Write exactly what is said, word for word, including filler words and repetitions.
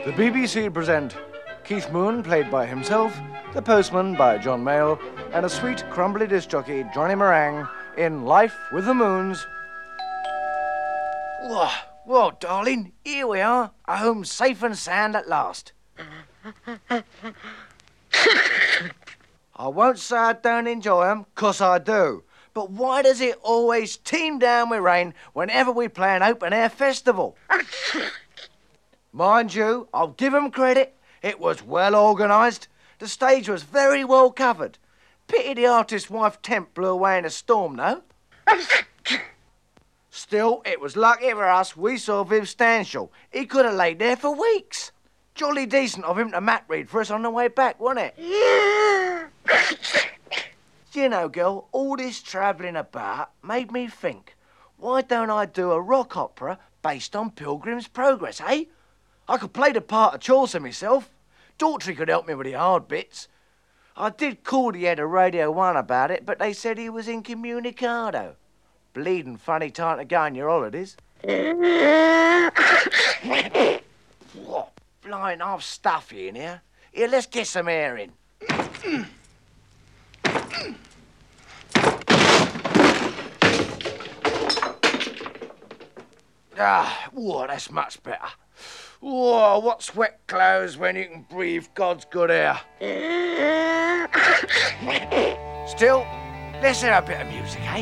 The B B C present Keith Moon, played by himself, The Postman by John Mayall, and a sweet, crumbly disc jockey, Johnny Meringue, in Life with the Moons. Whoa, whoa, darling, here we are, home safe and sound at last. I won't say I don't enjoy 'em, 'cause I do. But why does it always teem down with rain whenever we play an open-air festival? Mind you, I'll give 'em credit. It was well organised. The stage was very well covered. Pity the artist's wife tent blew away in a storm, though. Still, it was lucky for us we saw Viv Stanshall. He could have laid there for weeks. Jolly decent of him to mat read for us on the way back, wasn't it? You know, girl, all this travelling about made me think, why don't I do a rock opera based on Pilgrim's Progress, eh? I could play the part of Chaucer myself. Daughtry could help me with the hard bits. I did call the head of Radio One about it, but they said he was incommunicado. Bleeding funny time to go on your holidays. What? Flying half stuffy in here. Here, let's get some air in. Ah, whoa, that's much better. Whoa, what's wet clothes when you can breathe God's good air? Still, let's hear a bit of music, eh?